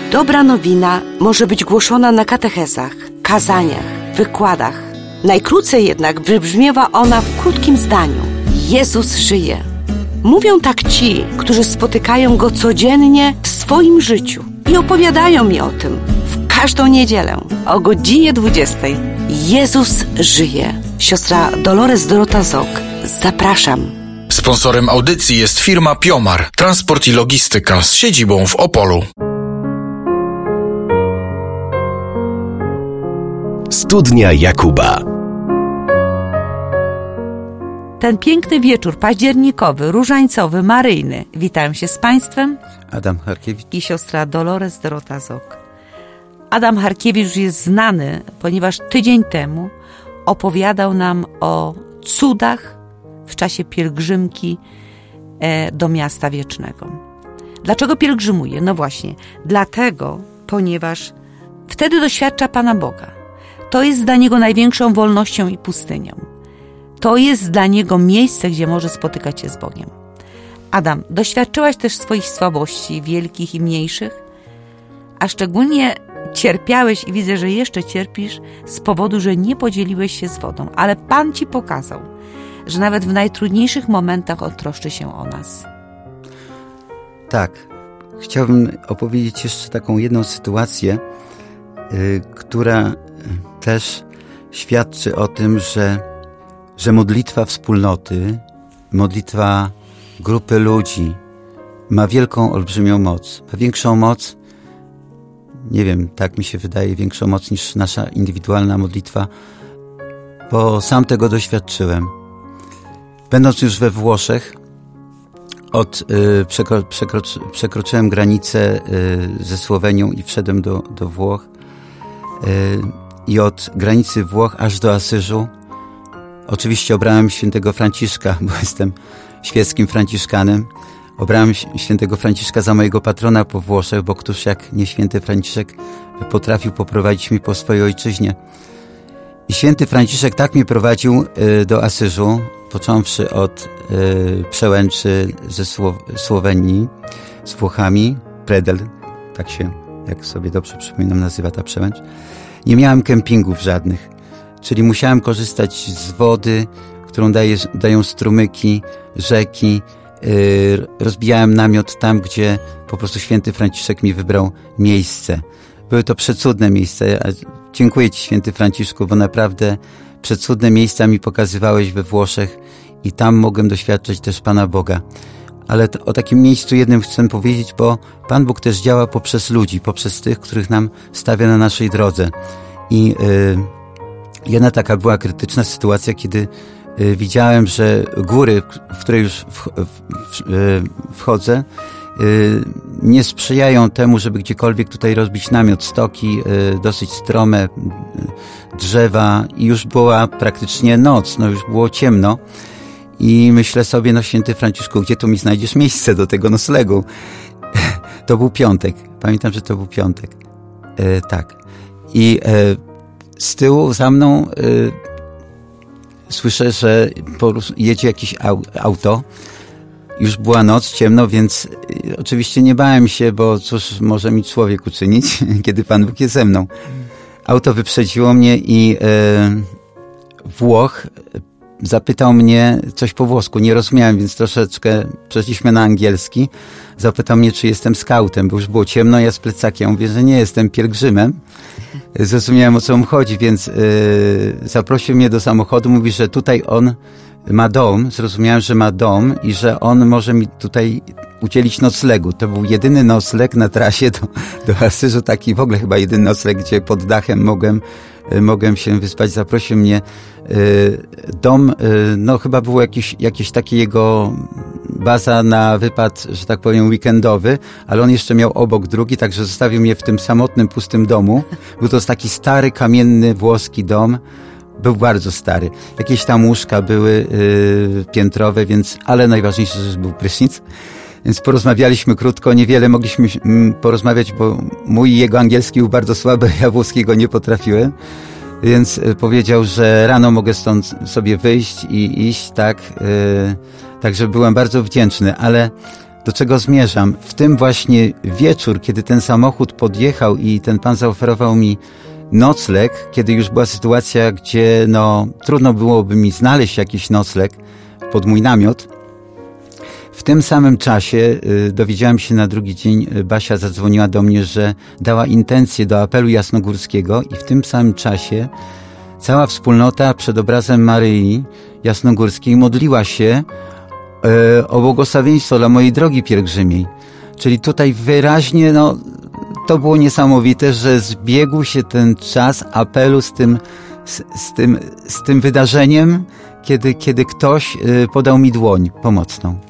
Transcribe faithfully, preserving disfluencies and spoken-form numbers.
Dobra nowina może być głoszona na katechezach, kazaniach, wykładach. Najkrócej jednak wybrzmiewa ona w krótkim zdaniu. Jezus żyje. Mówią tak ci, którzy spotykają Go codziennie w swoim życiu i opowiadają mi o tym w każdą niedzielę o godzinie dwudziestej. Jezus żyje. Siostra Dolores Dorota Zok. Zapraszam. Sponsorem audycji jest firma Piomar, transport i logistyka z siedzibą w Opolu. Studnia Jakuba. Ten piękny wieczór październikowy, różańcowy, maryjny. Witam się z Państwem. Adam Harkiewicz i siostra Dolores Dorota Zok. Adam Harkiewicz jest znany, ponieważ tydzień temu opowiadał nam o cudach w czasie pielgrzymki do Miasta Wiecznego. Dlaczego pielgrzymuje? No właśnie, dlatego, ponieważ wtedy doświadcza Pana Boga. To jest dla niego największą wolnością i pustynią. To jest dla niego miejsce, gdzie może spotykać się z Bogiem. Adam, doświadczyłaś też swoich słabości, wielkich i mniejszych, a szczególnie cierpiałeś i widzę, że jeszcze cierpisz z powodu, że nie podzieliłeś się z wodą, ale Pan Ci pokazał, że nawet w najtrudniejszych momentach On troszczy się o nas. Tak. Chciałbym opowiedzieć jeszcze taką jedną sytuację, yy, która też świadczy o tym, że, że modlitwa wspólnoty, modlitwa grupy ludzi ma wielką, olbrzymią moc. Ma większą moc, nie wiem, tak mi się wydaje, większą moc niż nasza indywidualna modlitwa, bo sam tego doświadczyłem. Będąc już we Włoszech, od, y, przekro, przekroczy, przekroczyłem granicę y, ze Słowenią i wszedłem do, do Włoch. Y, I od granicy Włoch aż do Asyżu oczywiście obrałem świętego Franciszka, bo jestem świeckim franciszkanem. Obrałem świętego Franciszka za mojego patrona po Włoszech, bo któż jak nie święty Franciszek potrafił poprowadzić mnie po swojej ojczyźnie. I święty Franciszek tak mnie prowadził y, do Asyżu, począwszy od y, przełęczy ze Słow- Słowenii z Włochami, Predel, tak się, jak sobie dobrze przypominam, nazywa ta przełęcz. Nie miałem kempingów żadnych, czyli musiałem korzystać z wody, którą daje, dają strumyki, rzeki. Yy, rozbijałem namiot tam, gdzie po prostu święty Franciszek mi wybrał miejsce. Były to przecudne miejsca. Dziękuję Ci, święty Franciszku, bo naprawdę przecudne miejsca mi pokazywałeś we Włoszech i tam mogłem doświadczać też Pana Boga. Ale to, o takim miejscu jednym chcę powiedzieć, bo Pan Bóg też działa poprzez ludzi, poprzez tych, których nam stawia na naszej drodze. I yy, jedna taka była krytyczna sytuacja, kiedy yy, widziałem, że góry, w które już w, w, w, yy, wchodzę, yy, nie sprzyjają temu, żeby gdziekolwiek tutaj rozbić namiot, stoki, yy, dosyć strome, yy, drzewa i już była praktycznie noc, no już było ciemno. I myślę sobie, no święty Franciszku, gdzie tu mi znajdziesz miejsce do tego noclegu? To był piątek. Pamiętam, że to był piątek. E, tak. I e, z tyłu za mną e, słyszę, że jedzie jakieś au, auto. Już była noc, ciemno, więc e, oczywiście nie bałem się, bo cóż może mi człowiek uczynić, kiedy Pan Bóg jest ze mną. Auto wyprzedziło mnie i e, Włoch zapytał mnie coś po włosku. Nie rozumiałem, więc troszeczkę przeszliśmy na angielski. Zapytał mnie, czy jestem skautem, bo już było ciemno, ja z plecakiem. Ja mówię, że nie jestem pielgrzymem. Zrozumiałem, o co mu chodzi, więc yy, zaprosił mnie do samochodu. Mówi, że tutaj on ma dom. Zrozumiałem, że ma dom i że on może mi tutaj udzielić noclegu. To był jedyny nocleg na trasie do, do Asyżu, taki w ogóle chyba jedyny nocleg, gdzie pod dachem mogłem mogłem się wyspać. Zaprosił mnie dom, no chyba było jakieś, jakieś takie jego baza na wypad, że tak powiem, weekendowy, ale on jeszcze miał obok drugi, także zostawił mnie w tym samotnym, pustym domu. Był to taki stary, kamienny, włoski dom. Był bardzo stary. Jakieś tam łóżka były yy, piętrowe, więc, ale najważniejsze, że był prysznic. Więc porozmawialiśmy krótko, niewiele mogliśmy porozmawiać, bo mój i jego angielski był bardzo słaby, ja włoskiego nie potrafiłem. Więc powiedział, że rano mogę stąd sobie wyjść i iść, tak. Yy, także byłem bardzo wdzięczny, ale do czego zmierzam? W tym właśnie wieczór, kiedy ten samochód podjechał i ten pan zaoferował mi nocleg, kiedy już była sytuacja, gdzie no, trudno byłoby mi znaleźć jakiś nocleg pod mój namiot, w tym samym czasie y, dowiedziałem się na drugi dzień, y, Basia zadzwoniła do mnie, że dała intencję do apelu jasnogórskiego i w tym samym czasie cała wspólnota przed obrazem Maryi Jasnogórskiej modliła się y, o błogosławieństwo dla mojej drogi pielgrzymiej. Czyli tutaj wyraźnie, no, to było niesamowite, że zbiegł się ten czas apelu z tym, z, z tym, z tym wydarzeniem, kiedy, kiedy ktoś y, podał mi dłoń pomocną.